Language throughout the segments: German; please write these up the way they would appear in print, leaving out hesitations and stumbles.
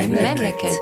Memleket.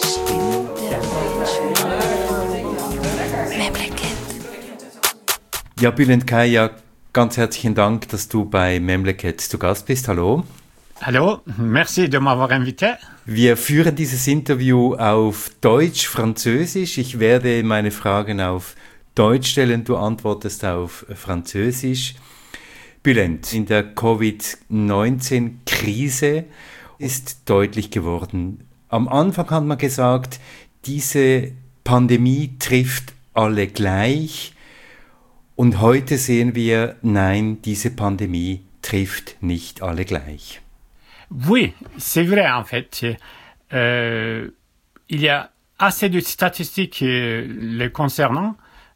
Ja, Bülent Kaya, ganz herzlichen Dank, dass du bei Memleket zu Gast bist. Hallo. Hallo, merci de m'avoir invité. Wir führen dieses Interview auf Deutsch, Französisch. Ich werde meine Fragen auf Deutsch stellen, du antwortest auf Französisch. Bülent, in der Covid-19-Krise ist deutlich geworden. Am Anfang hat man gesagt, diese Pandemie trifft alle gleich. Und heute sehen wir, nein, diese Pandemie trifft nicht alle gleich. Oui, c'est vrai en fait. Il y a assez de statistiques les concernant.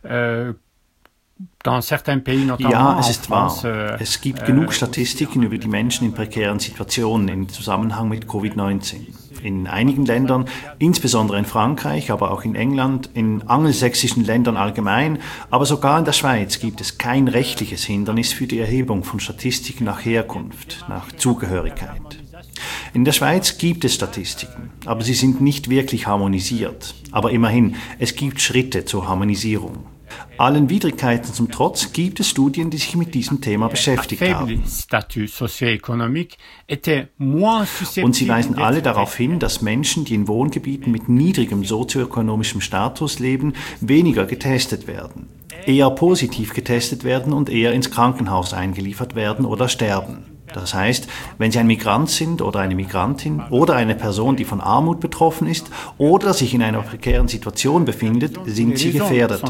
Dans certains pays, notamment ja, es ist France, wahr. Es gibt genug Statistiken über die Menschen in prekären Situationen im Zusammenhang mit Covid-19. In einigen Ländern, insbesondere in Frankreich, aber auch in England, in angelsächsischen Ländern allgemein, aber sogar in der Schweiz gibt es kein rechtliches Hindernis für die Erhebung von Statistiken nach Herkunft, nach Zugehörigkeit. In der Schweiz gibt es Statistiken, aber sie sind nicht wirklich harmonisiert. Aber immerhin, es gibt Schritte zur Harmonisierung. Allen Widrigkeiten zum Trotz gibt es Studien, die sich mit diesem Thema beschäftigt haben. Und sie weisen alle darauf hin, dass Menschen, die in Wohngebieten mit niedrigem sozioökonomischem Status leben, weniger getestet werden, eher positiv getestet werden und eher ins Krankenhaus eingeliefert werden oder sterben. Das heißt, wenn Sie ein Migrant sind oder eine Migrantin oder eine Person, die von Armut betroffen ist oder sich in einer prekären Situation befindet, sind Sie gefährdeter.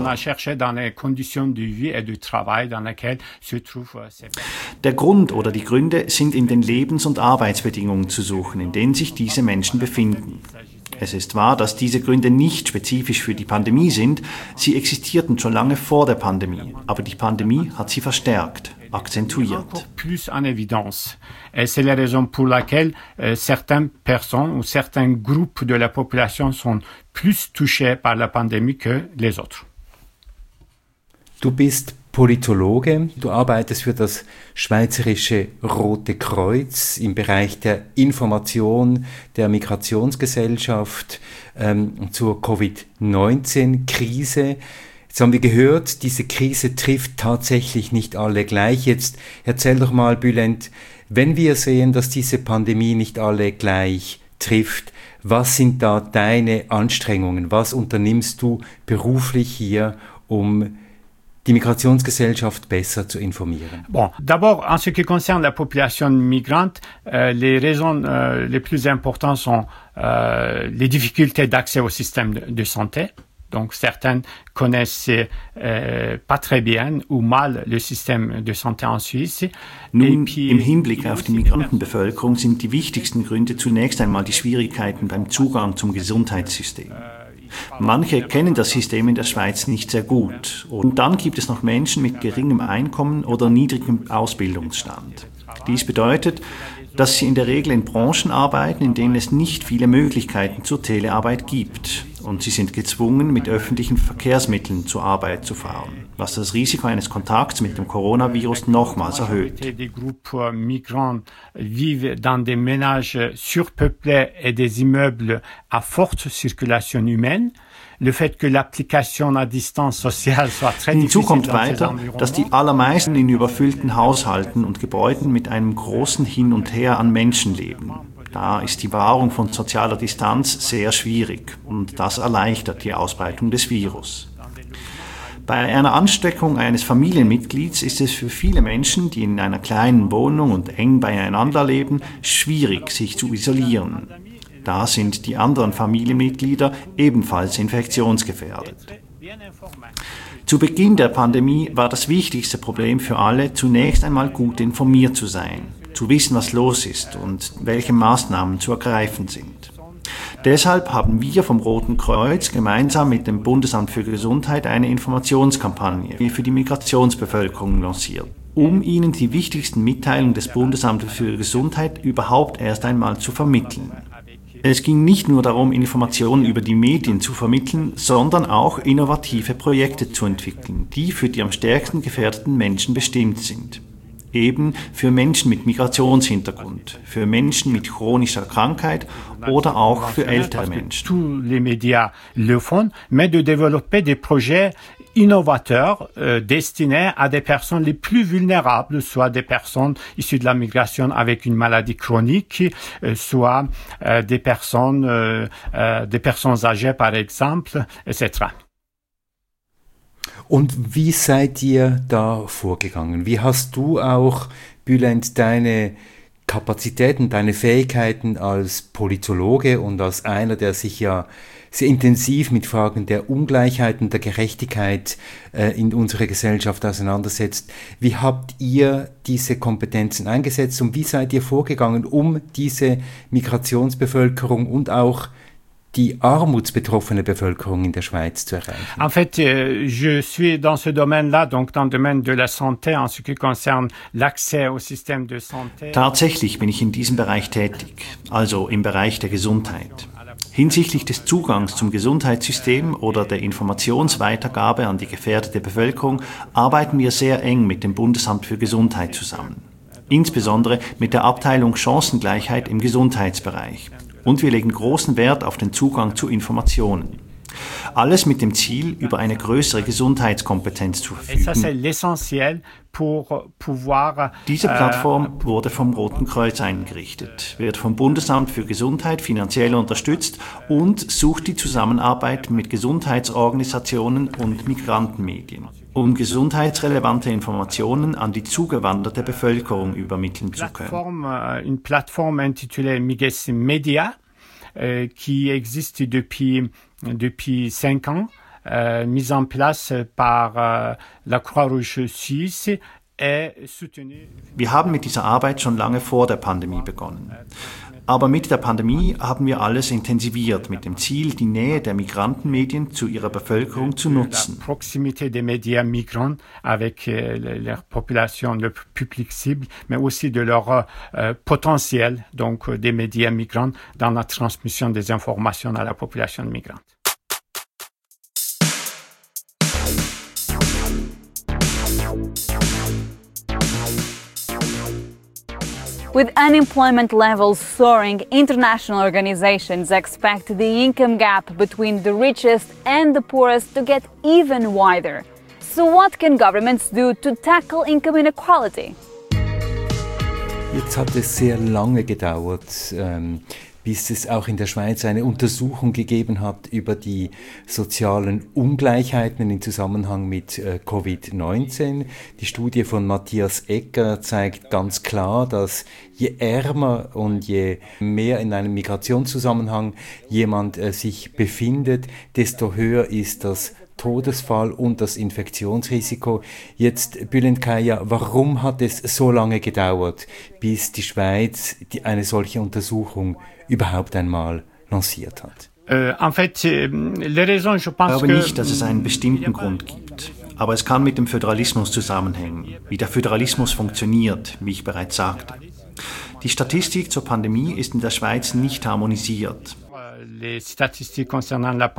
Der Grund oder die Gründe sind in den Lebens- und Arbeitsbedingungen zu suchen, in denen sich diese Menschen befinden. Es ist wahr, dass diese Gründe nicht spezifisch für die Pandemie sind, sie existierten schon lange vor der Pandemie, aber die Pandemie hat sie verstärkt, akzentuiert. Plus en évidence. C'est la raison pour laquelle certaines personnes ou certains groupes de la population sont plus touchés par la pandémie que les autres. Du bist Politologe, du arbeitest für das Schweizerische Rote Kreuz im Bereich der Information der Migrationsgesellschaft zur Covid-19-Krise. Jetzt haben wir gehört, diese Krise trifft tatsächlich nicht alle gleich. Jetzt erzähl doch mal, Bülent, wenn wir sehen, dass diese Pandemie nicht alle gleich trifft, was sind da deine Anstrengungen? Was unternimmst du beruflich hier, um die Migrationsgesellschaft besser zu informieren? Bon, d'abord, en ce qui concerne la population migrante, les raisons les plus importantes sont les difficultés d'accès au système de santé. Donc, certains connaissent pas très bien ou mal le système de santé en Suisse. Nun, im Hinblick auf die Migrantenbevölkerung sind die wichtigsten Gründe zunächst einmal die Schwierigkeiten beim Zugang zum Gesundheitssystem. Manche kennen das System in der Schweiz nicht sehr gut. Und dann gibt es noch Menschen mit geringem Einkommen oder niedrigem Ausbildungsstand. Dies bedeutet, dass sie in der Regel in Branchen arbeiten, in denen es nicht viele Möglichkeiten zur Telearbeit gibt. Und sie sind gezwungen, mit öffentlichen Verkehrsmitteln zur Arbeit zu fahren, was das Risiko eines Kontakts mit dem Coronavirus nochmals erhöht. Des groupes migrants vivent dans des ménages surpeuplés et des immeubles à forte circulation humaine. Le fait que l'application à distance sociale soit très difficile. Hinzu kommt weiter, dass die allermeisten in überfüllten Haushalten und Gebäuden mit einem großen Hin und Her an Menschen leben. Da ist die Wahrung von sozialer Distanz sehr schwierig und das erleichtert die Ausbreitung des Virus. Bei einer Ansteckung eines Familienmitglieds ist es für viele Menschen, die in einer kleinen Wohnung und eng beieinander leben, schwierig, sich zu isolieren. Da sind die anderen Familienmitglieder ebenfalls infektionsgefährdet. Zu Beginn der Pandemie war das wichtigste Problem für alle, zunächst einmal gut informiert zu sein, zu wissen, was los ist und welche Maßnahmen zu ergreifen sind. Deshalb haben wir vom Roten Kreuz gemeinsam mit dem Bundesamt für Gesundheit eine Informationskampagne für die Migrationsbevölkerung lanciert, um ihnen die wichtigsten Mitteilungen des Bundesamtes für Gesundheit überhaupt erst einmal zu vermitteln. Es ging nicht nur darum, Informationen über die Medien zu vermitteln, sondern auch innovative Projekte zu entwickeln, die für die am stärksten gefährdeten Menschen bestimmt sind. eben für Menschen mit Migrationshintergrund, für Menschen mit chronischer Krankheit oder auch für ältere Menschen. Tous les médias le font, mais de développer des projets innovateurs destinés à des personnes les plus vulnérables, soit des personnes issues de la migration avec une maladie chronique, soit des personnes âgées par exemple, etc. Und wie seid ihr da vorgegangen? Wie hast du auch, Bülent, deine Kapazitäten, deine Fähigkeiten als Politologe und als einer, der sich ja sehr intensiv mit Fragen der Ungleichheit und der Gerechtigkeit in unserer Gesellschaft auseinandersetzt. Wie habt ihr diese Kompetenzen eingesetzt und wie seid ihr vorgegangen, um diese Migrationsbevölkerung und auch die armutsbetroffene Bevölkerung in der Schweiz zu erreichen? En fait, je suis dans ce domaine-là, donc dans le domaine de la santé, en ce qui concerne l'accès au système de santé. Tatsächlich bin ich in diesem Bereich tätig, also im Bereich der Gesundheit. Hinsichtlich des Zugangs zum Gesundheitssystem oder der Informationsweitergabe an die gefährdete Bevölkerung arbeiten wir sehr eng mit dem Bundesamt für Gesundheit zusammen. Insbesondere mit der Abteilung Chancengleichheit im Gesundheitsbereich. Und wir legen großen Wert auf den Zugang zu Informationen. Alles mit dem Ziel, über eine größere Gesundheitskompetenz zu verfügen. Diese Plattform wurde vom Roten Kreuz eingerichtet, wird vom Bundesamt für Gesundheit finanziell unterstützt und sucht die Zusammenarbeit mit Gesundheitsorganisationen und Migrantenmedien, um gesundheitsrelevante Informationen an die zugewanderte Bevölkerung übermitteln zu können. Une plateforme intitulée Miges Media, qui existe depuis 5 ans, mise en place par la Croix-Rouge Suisse. Wir haben mit dieser Arbeit schon lange vor der Pandemie begonnen. Aber mit der Pandemie haben wir alles intensiviert, mit dem Ziel, die Nähe der Migrantenmedien zu ihrer Bevölkerung zu nutzen. La proximité des médias migrants avec leur population, le public cible, mais aussi de leur potentiel, donc des médias migrants, dans la transmission des informations à la population migrante. With unemployment levels soaring, international organizations expect the income gap between the richest and the poorest to get even wider. So what can governments do to tackle income inequality? Jetzt hat es sehr lange gedauert, bis es auch in der Schweiz eine Untersuchung gegeben hat über die sozialen Ungleichheiten im Zusammenhang mit Covid-19. Die Studie von Matthias Ecker zeigt ganz klar, dass je ärmer und je mehr in einem Migrationszusammenhang jemand sich befindet, desto höher ist das Todesfall und das Infektionsrisiko. Jetzt, Bülent Kaya, warum hat es so lange gedauert, bis die Schweiz eine solche Untersuchung überhaupt einmal lanciert hat? Ich glaube nicht, dass es einen bestimmten Grund gibt. Aber es kann mit dem Föderalismus zusammenhängen, wie der Föderalismus funktioniert, wie ich bereits sagte. Die Statistik zur Pandemie ist in der Schweiz nicht harmonisiert. Daher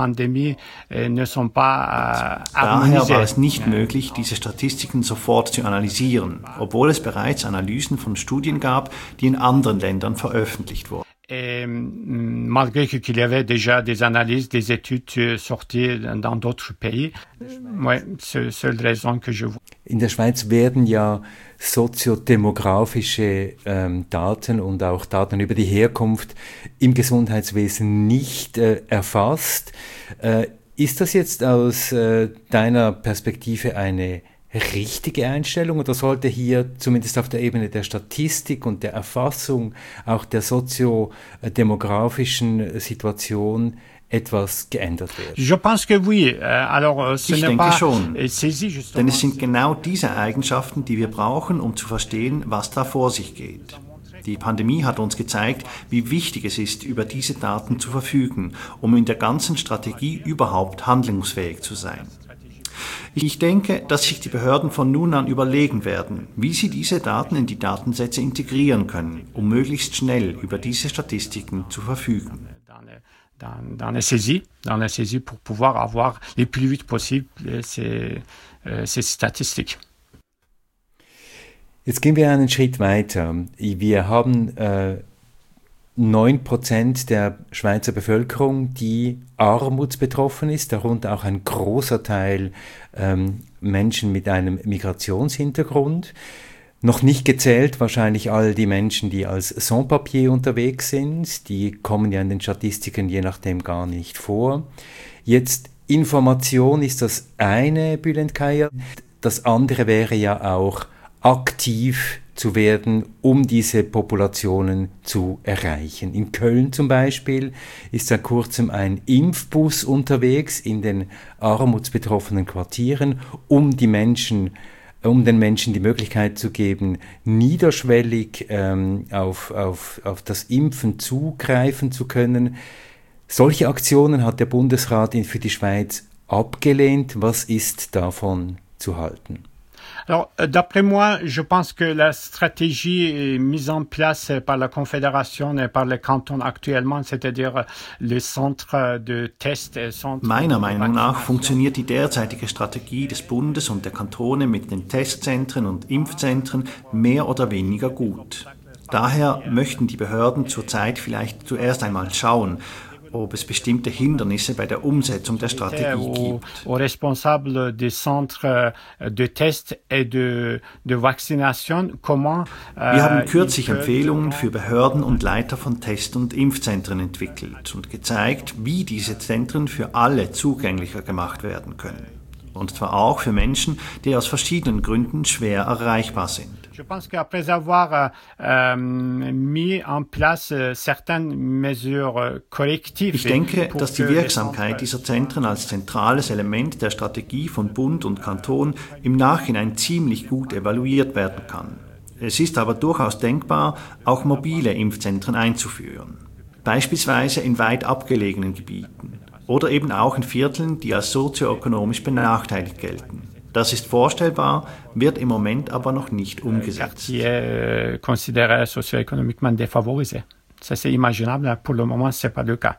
war es nicht möglich, diese Statistiken sofort zu analysieren, obwohl es bereits Analysen von Studien gab, die in anderen Ländern veröffentlicht wurden. Malgré qu'il y avait déjà des analyses, des études sorties dans d'autres pays. Ouais, c'est la seule raison que je vois. In der Schweiz werden ja soziodemografische Daten und auch Daten über die Herkunft im Gesundheitswesen nicht erfasst. Ist das jetzt aus deiner Perspektive eine richtige Einstellung oder sollte hier zumindest auf der Ebene der Statistik und der Erfassung auch der soziodemografischen Situation etwas geändert werden? Je pense que oui. Alors, ich denke schon, denn es sind genau diese Eigenschaften, die wir brauchen, um zu verstehen, was da vor sich geht. Die Pandemie hat uns gezeigt, wie wichtig es ist, über diese Daten zu verfügen, um in der ganzen Strategie überhaupt handlungsfähig zu sein. Ich denke, dass sich die Behörden von nun an überlegen werden, wie sie diese Daten in die Datensätze integrieren können, um möglichst schnell über diese Statistiken zu verfügen. Dans les saisies pour pouvoir avoir le plus vite possible ces statistiques. Jetzt gehen wir einen Schritt weiter. Wir haben 9% der Schweizer Bevölkerung, die armutsbetroffen ist, darunter auch ein großer Teil Menschen mit einem Migrationshintergrund. Noch nicht gezählt wahrscheinlich all die Menschen, die als Sans-Papier unterwegs sind. Die kommen ja in den Statistiken je nachdem gar nicht vor. Jetzt Information ist das eine, Bülent Kaya. Das andere wäre ja auch aktiv zu werden, um diese Populationen zu erreichen. In Köln zum Beispiel ist seit kurzem ein Impfbus unterwegs in den armutsbetroffenen Quartieren, um den Menschen die Möglichkeit zu geben, niederschwellig auf das Impfen zugreifen zu können. Solche Aktionen hat der Bundesrat für die Schweiz abgelehnt. Was ist davon zu halten? Alors, d'après moi, je pense que la stratégie mise en place par la Confédération et par les cantons actuellement, c'est-à-dire les centres de tests et centres... Meiner Meinung nach funktioniert die derzeitige Strategie des Bundes und der Kantone mit den Testzentren und Impfzentren mehr oder weniger gut. Daher möchten die Behörden zurzeit vielleicht zuerst einmal schauen, ob es bestimmte Hindernisse bei der Umsetzung der Strategie gibt. Aux responsables des centres de test et de vaccination, comment... Wir haben kürzlich Empfehlungen für Behörden und Leiter von Test- und Impfzentren entwickelt und gezeigt, wie diese Zentren für alle zugänglicher gemacht werden können. Und zwar auch für Menschen, die aus verschiedenen Gründen schwer erreichbar sind. Je pense qu'après avoir mis en place certaines mesures correctives... Ich denke, dass die Wirksamkeit dieser Zentren als zentrales Element der Strategie von Bund und Kanton im Nachhinein ziemlich gut evaluiert werden kann. Es ist aber durchaus denkbar, auch mobile Impfzentren einzuführen. Beispielsweise in weit abgelegenen Gebieten oder eben auch in Vierteln, die als sozioökonomisch benachteiligt gelten. Das ist vorstellbar, wird im Moment aber noch nicht umgesetzt. Quartier considéré socio-économiquement défavorisé. Ça c'est imaginable, pour le moment c'est pas le cas.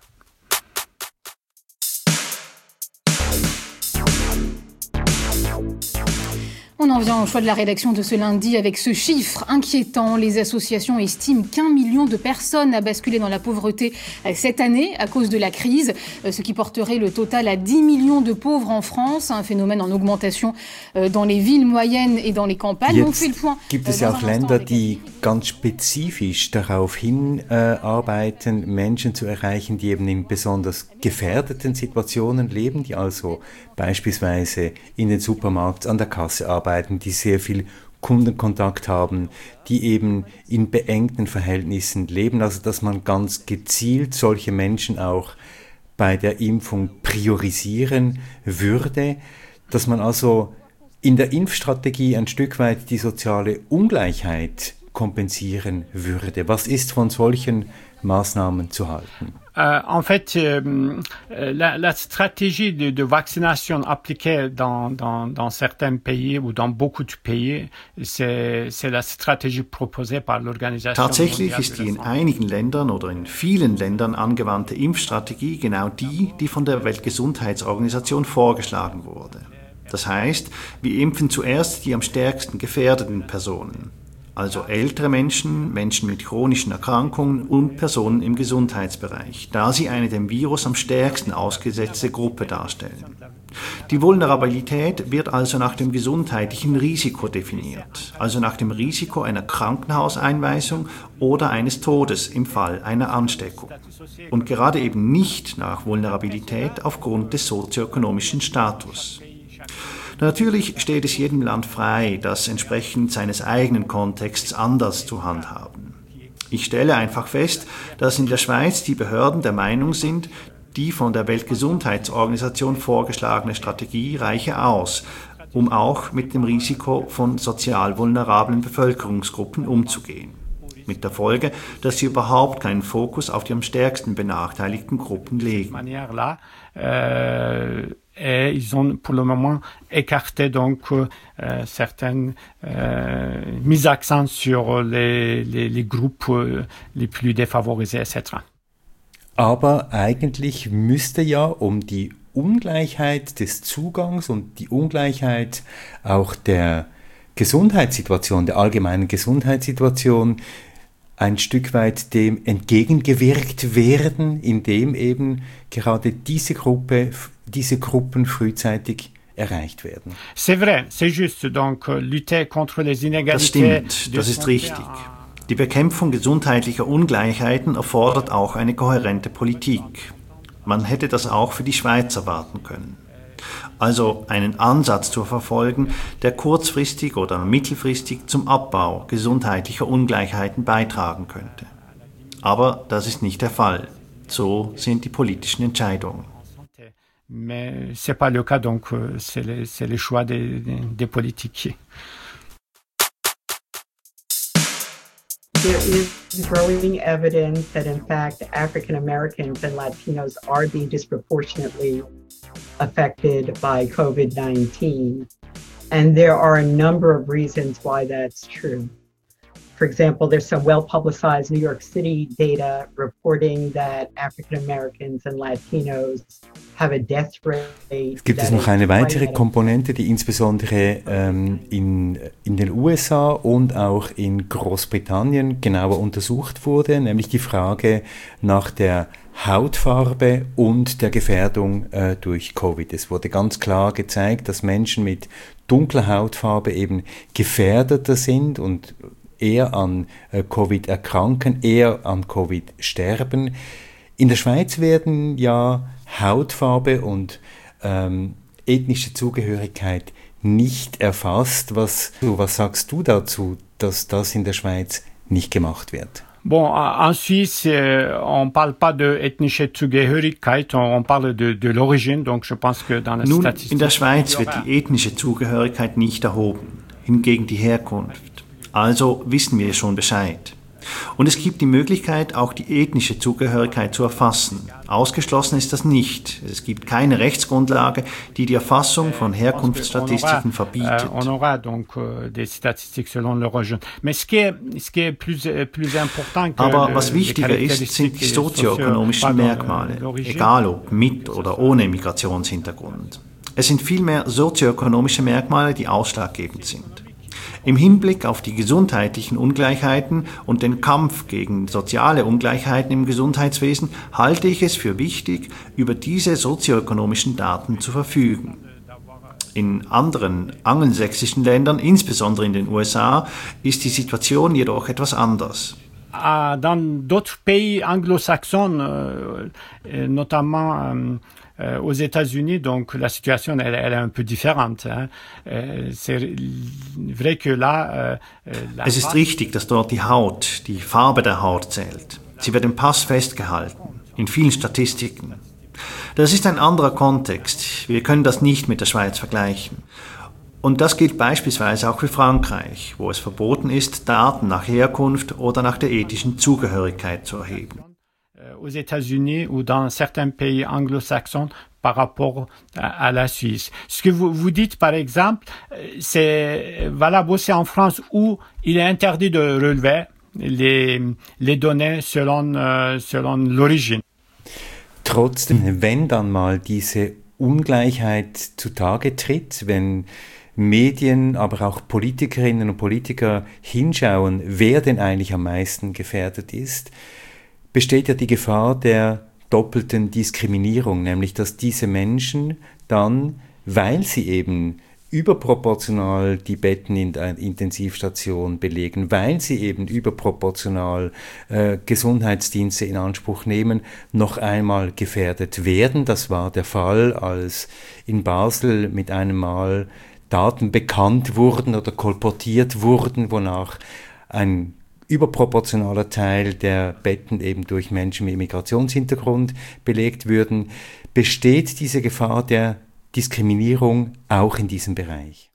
On en vient au choix de la rédaction de ce lundi avec ce chiffre inquiétant. Les associations estiment qu'1 million de personnes a basculé dans la pauvreté cette année à cause de la crise, ce qui porterait le total à 10 millions de pauvres en France, un phénomène en augmentation dans les villes moyennes et dans les campagnes. Jetzt gibt es ja auch Länder, die ganz spezifisch darauf hinarbeiten, Menschen zu erreichen, die eben in besonders gefährdeten Situationen leben, die also beispielsweise in den Supermarkt an der Kasse arbeiten, die sehr viel Kundenkontakt haben, die eben in beengten Verhältnissen leben, also dass man ganz gezielt solche Menschen auch bei der Impfung priorisieren würde, dass man also in der Impfstrategie ein Stück weit die soziale Ungleichheit kompensieren würde. Was ist von solchen Maßnahmen zu halten? En fait, la stratégie de vaccination appliquée dans certains pays ou dans beaucoup de pays, c'est la stratégie proposée par l'Organisation. Tatsächlich ist die in einigen Ländern oder in vielen Ländern angewandte Impfstrategie genau die von der Weltgesundheitsorganisation vorgeschlagen wurde. Das heißt, wir impfen zuerst die am stärksten gefährdeten Personen. Also ältere Menschen, Menschen mit chronischen Erkrankungen und Personen im Gesundheitsbereich, da sie eine dem Virus am stärksten ausgesetzte Gruppe darstellen. Die Vulnerabilität wird also nach dem gesundheitlichen Risiko definiert, also nach dem Risiko einer Krankenhauseinweisung oder eines Todes im Fall einer Ansteckung. Und gerade eben nicht nach Vulnerabilität aufgrund des sozioökonomischen Status. Natürlich steht es jedem Land frei, das entsprechend seines eigenen Kontexts anders zu handhaben. Ich stelle einfach fest, dass in der Schweiz die Behörden der Meinung sind, die von der Weltgesundheitsorganisation vorgeschlagene Strategie reiche aus, um auch mit dem Risiko von sozial vulnerablen Bevölkerungsgruppen umzugehen. Mit der Folge, dass sie überhaupt keinen Fokus auf die am stärksten benachteiligten Gruppen legen. Et ils ont pour le moment écarté donc certaines mises accent sur les groupes les plus défavorisés, etc. Aber eigentlich müsste ja, um die Ungleichheit des Zugangs und die Ungleichheit auch der Gesundheitssituation, der allgemeinen Gesundheitssituation ein Stück weit dem entgegengewirkt werden, indem eben gerade diese Gruppen frühzeitig erreicht werden. C'est vrai, c'est juste. Donc, lutter contre les inégalités. Das stimmt, das ist richtig. Die Bekämpfung gesundheitlicher Ungleichheiten erfordert auch eine kohärente Politik. Man hätte das auch für die Schweiz erwarten können. Also einen Ansatz zu verfolgen, der kurzfristig oder mittelfristig zum Abbau gesundheitlicher Ungleichheiten beitragen könnte. Aber das ist nicht der Fall. So sind die politischen Entscheidungen. Mais c'est pas le cas, donc c'est les choix des politiques. There is growing evidence that in fact African Americans and Latinos are being disproportionately affected by COVID-19. And there are a number of reasons why that's true. For example, there's some well-publicized New York City data reporting that African Americans and Latinos have a death rate. Gibt es noch eine weitere Komponente, die insbesondere in den USA und auch in Großbritannien genauer untersucht wurde, nämlich die Frage nach der Hautfarbe und der Gefährdung durch Covid. Es wurde ganz klar gezeigt, dass Menschen mit dunkler Hautfarbe eben gefährdeter sind und eher an Covid erkranken, eher an Covid sterben. In der Schweiz werden ja Hautfarbe und ethnische Zugehörigkeit nicht erfasst. Was sagst du dazu, dass das in der Schweiz nicht gemacht wird? Bon, en Suisse, on parle pas de ethnische Zugehörigkeit, on parle de l'origine, donc je pense que dans la Statistik... In der Schweiz wird die ethnische Zugehörigkeit nicht erhoben, hingegen die Herkunft. Also wissen wir schon Bescheid. Und es gibt die Möglichkeit, auch die ethnische Zugehörigkeit zu erfassen. Ausgeschlossen ist das nicht. Es gibt keine Rechtsgrundlage, die die Erfassung von Herkunftsstatistiken verbietet. On aura donc des statistiques selon l'origine. Mais ce qui est plus important que Aber was wichtiger ist, sind die sozioökonomischen Merkmale, egal ob mit oder ohne Migrationshintergrund. Es sind vielmehr sozioökonomische Merkmale, die ausschlaggebend sind. Im Hinblick auf die gesundheitlichen Ungleichheiten und den Kampf gegen soziale Ungleichheiten im Gesundheitswesen halte ich es für wichtig, über diese sozioökonomischen Daten zu verfügen. In anderen angelsächsischen Ländern, insbesondere in den USA, ist die Situation jedoch etwas anders. Dans d'autres pays anglo-saxons, notamment aux États-Unis, donc la situation elle est un peu différente. Hein. C'est vrai que là, es ist richtig, dass dort die Haut, die Farbe der Haut zählt. Sie wird im Pass festgehalten, in vielen Statistiken. Das ist ein anderer Kontext. Wir können das nicht mit der Schweiz vergleichen. Und das gilt beispielsweise auch für Frankreich, wo es verboten ist, Daten nach Herkunft oder nach der ethnischen Zugehörigkeit zu erheben. Aux États-Unis ou dans certains pays anglo-saxons par rapport à la Suisse. Ce que vous dites, par exemple, c'est valable aussi en France où il est interdit de relever les données selon l'origine. Trotzdem, wenn dann mal diese Ungleichheit zutage tritt, wenn Medien, aber auch Politikerinnen und Politiker hinschauen, wer denn eigentlich am meisten gefährdet ist, besteht ja die Gefahr der doppelten Diskriminierung, nämlich dass diese Menschen dann, weil sie eben überproportional die Betten in der Intensivstation belegen, weil sie eben überproportional Gesundheitsdienste in Anspruch nehmen, noch einmal gefährdet werden. Das war der Fall, als in Basel mit einem Mal Daten bekannt wurden oder kolportiert wurden, wonach ein überproportionaler Teil der Betten eben durch Menschen mit Migrationshintergrund belegt würden. Besteht diese Gefahr der Diskriminierung auch in diesem Bereich?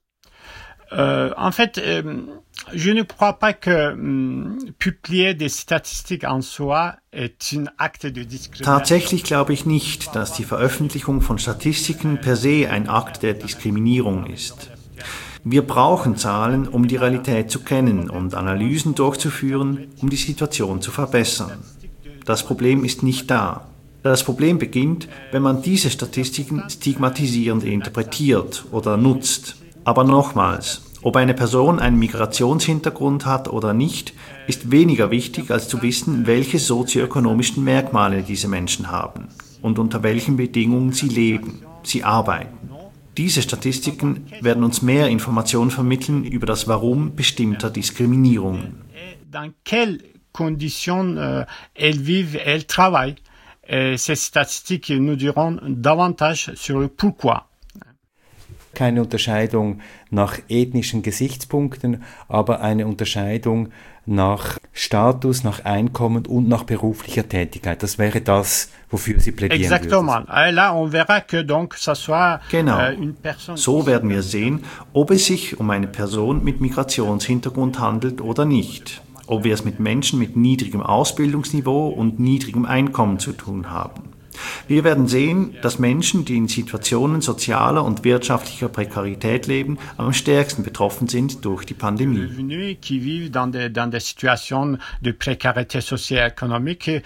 En fait, je ne crois pas que publier des statistiques en soi est un acte de discrimination. Tatsächlich glaube ich nicht, dass die Veröffentlichung von Statistiken per se ein Akt der Diskriminierung ist. Wir brauchen Zahlen, um die Realität zu kennen und Analysen durchzuführen, um die Situation zu verbessern. Das Problem ist nicht da. Das Problem beginnt, wenn man diese Statistiken stigmatisierend interpretiert oder nutzt. Aber nochmals, Ob eine Person einen Migrationshintergrund hat oder nicht, ist weniger wichtig, als zu wissen, welche sozioökonomischen Merkmale diese Menschen haben und unter welchen Bedingungen sie leben, sie arbeiten. Diese Statistiken werden uns mehr Informationen vermitteln über das Warum bestimmter Diskriminierungen. Dans quelles conditions elles vivent, elles travaillent. Ces statistiques nous diront davantage sur le pourquoi. Keine Unterscheidung nach ethnischen Gesichtspunkten, aber eine Unterscheidung nach Status, nach Einkommen und nach beruflicher Tätigkeit. Das wäre das, wofür Sie plädieren Exactement. würden. Là, on verra que donc ça soit Genau. Une personne. So werden wir sehen, ob es sich um eine Person mit Migrationshintergrund handelt oder nicht. Ob wir es mit Menschen mit niedrigem Ausbildungsniveau und niedrigem Einkommen zu tun haben. Wir werden sehen, dass Menschen, die in Situationen sozialer und wirtschaftlicher Prekarität leben, am stärksten betroffen sind durch die Pandemie. Qui vivent dans des situations de précarité socio-économique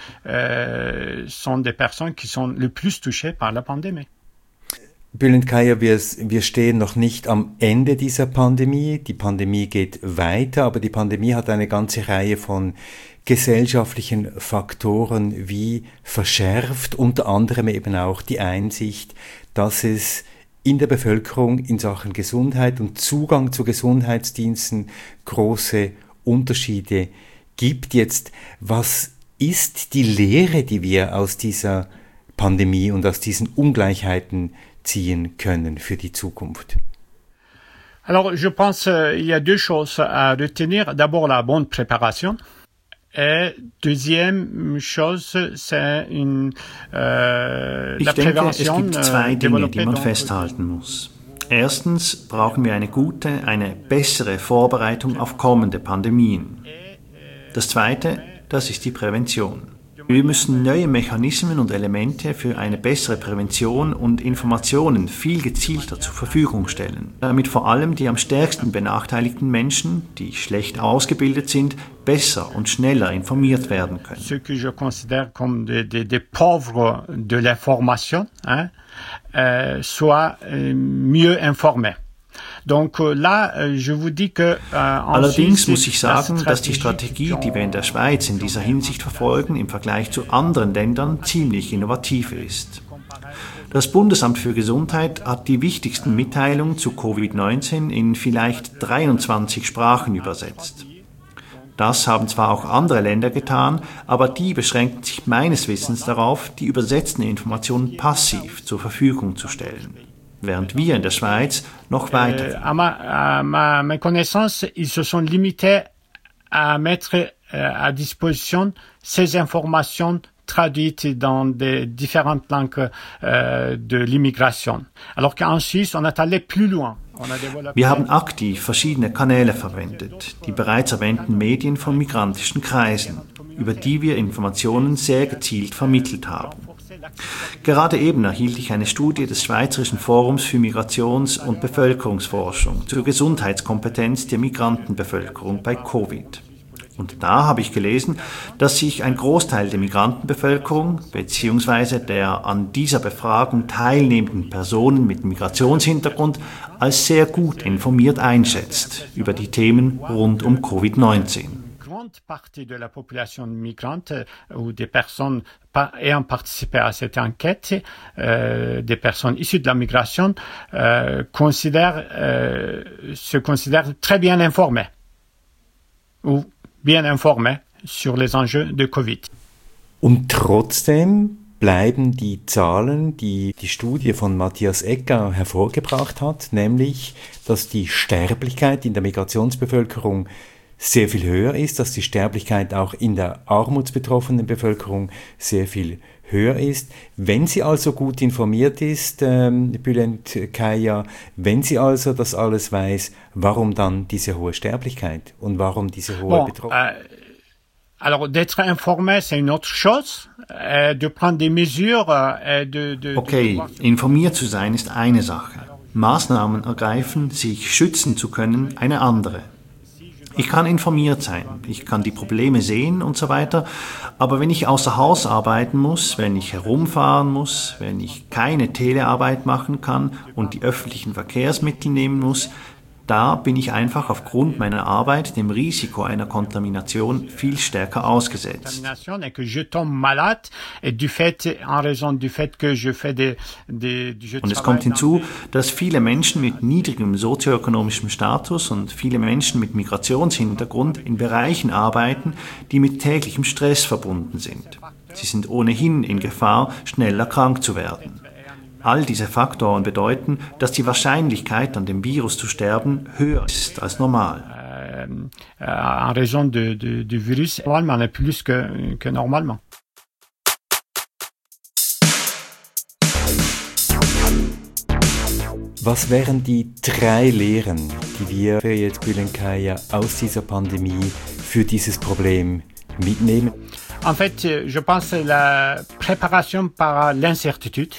sont des personnes qui sont le plus touchées par la pandémie. Bülent Kaya, wir stehen noch nicht am Ende dieser Pandemie. Die Pandemie geht weiter, aber die Pandemie hat eine ganze Reihe von gesellschaftlichen Faktoren wie verschärft, unter anderem eben auch die Einsicht, dass es in der Bevölkerung in Sachen Gesundheit und Zugang zu Gesundheitsdiensten große Unterschiede gibt. Jetzt, was ist die Lehre, die wir aus dieser Pandemie und aus diesen Ungleichheiten ziehen können für die Zukunft? Alors, je pense il y a deux choses à retenir. D'abord, la bonne préparation. Et deuxième chose, c'est Ich denke, es gibt zwei Dinge, die man festhalten muss. Erstens brauchen wir eine gute, eine bessere Vorbereitung auf kommende Pandemien. Das Zweite, das ist die Prävention. Wir müssen neue Mechanismen und Elemente für eine bessere Prävention und Informationen viel gezielter zur Verfügung stellen, damit vor allem die am stärksten benachteiligten Menschen, die schlecht ausgebildet sind, besser und schneller informiert werden können. Ce que je considère comme des pauvres de l'information, soient mieux informés. Donc là, je vous dis que, allerdings muss ich sagen, dass die Strategie, die wir in der Schweiz in dieser Hinsicht verfolgen, im Vergleich zu anderen Ländern ziemlich innovativ ist. Das Bundesamt für Gesundheit hat die wichtigsten Mitteilungen zu Covid-19 in vielleicht 23 Sprachen übersetzt. Das haben zwar auch andere Länder getan, aber die beschränken sich meines Wissens darauf, die übersetzten Informationen passiv zur Verfügung zu stellen. Während wir in der Schweiz noch weiter. À ma connaissance, ils se sont limités à mettre à disposition ces informations traduites dans des différentes langues de l'immigration. Alors qu'en Suisse, on est allé plus loin. Wir haben aktiv verschiedene Kanäle verwendet, die bereits erwähnten Medien von migrantischen Kreisen, über die wir Informationen sehr gezielt vermittelt haben. Gerade eben erhielt ich eine Studie des Schweizerischen Forums für Migrations- und Bevölkerungsforschung zur Gesundheitskompetenz der Migrantenbevölkerung bei Covid. Und da habe ich gelesen, dass sich ein Großteil der Migrantenbevölkerung bzw. der an dieser Befragung teilnehmenden Personen mit Migrationshintergrund als sehr gut informiert einschätzt über die Themen rund um Covid-19. Grande partie de la population migrante ou des personnes ayant participé à cette enquête, des personnes issues de la migration, se considèrent très bien informées ou bien informées sur les enjeux de Covid. Und trotzdem bleiben die Zahlen, die die Studie von Matthias Egger hervorgebracht hat, nämlich, dass die Sterblichkeit in der Migrationsbevölkerung sehr viel höher ist, dass die Sterblichkeit auch in der armutsbetroffenen Bevölkerung sehr viel höher ist. Wenn sie also gut informiert ist, Bülent Kaya, wenn sie also das alles weiß, warum dann diese hohe Sterblichkeit und warum diese hohe Betroffenheit? Alors, d'être informé, c'est une autre chose. De prendre des mesures, Okay, informiert zu sein ist eine Sache. Maßnahmen ergreifen, sich schützen zu können, eine andere. Ich kann informiert sein, ich kann die Probleme sehen und so weiter, aber wenn ich außer Haus arbeiten muss, wenn ich herumfahren muss, wenn ich keine Telearbeit machen kann und die öffentlichen Verkehrsmittel nehmen muss, Da bin ich einfach aufgrund meiner Arbeit dem Risiko einer Kontamination viel stärker ausgesetzt. Und es kommt hinzu, dass viele Menschen mit niedrigem sozioökonomischem Status und viele Menschen mit Migrationshintergrund in Bereichen arbeiten, die mit täglichem Stress verbunden sind. Sie sind ohnehin in Gefahr, schneller krank zu werden. All diese Faktoren bedeuten, dass die Wahrscheinlichkeit, an dem Virus zu sterben, höher ist als normal. En raison du virus, normalement, est plus que normalement. Was wären die 3 Lehren, die wir, Feryet Gülenkaya, aus dieser Pandemie für dieses Problem mitnehmen? En fait, je pense la préparation par l'incertitude.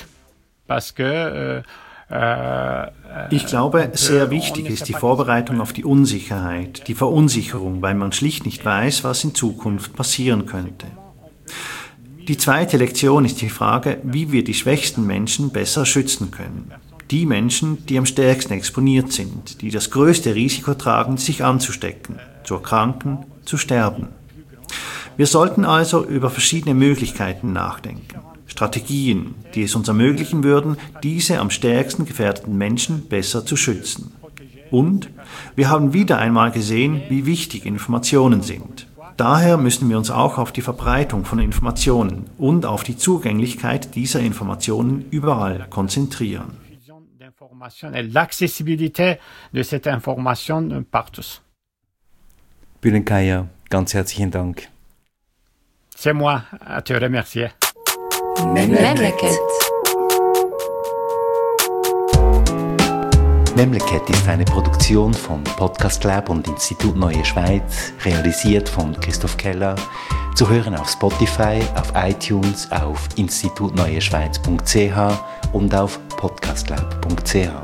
Ich glaube, sehr wichtig ist die Vorbereitung auf die Unsicherheit, die Verunsicherung, weil man schlicht nicht weiß, was in Zukunft passieren könnte. Die zweite Lektion ist die Frage, wie wir die schwächsten Menschen besser schützen können. Die Menschen, die am stärksten exponiert sind, die das größte Risiko tragen, sich anzustecken, zu erkranken, zu sterben. Wir sollten also über verschiedene Möglichkeiten nachdenken. Strategien, die es uns ermöglichen würden, diese am stärksten gefährdeten Menschen besser zu schützen. Und wir haben wieder einmal gesehen, wie wichtig Informationen sind. Daher müssen wir uns auch auf die Verbreitung von Informationen und auf die Zugänglichkeit dieser Informationen überall konzentrieren. Gülenkaya, ganz herzlichen Dank. C'est moi à te remercier. Memleket. Memleket ist eine Produktion von Podcast Lab und Institut Neue Schweiz, realisiert von Christoph Keller, zu hören auf Spotify, auf iTunes, auf institutneueschweiz.ch und auf podcastlab.ch.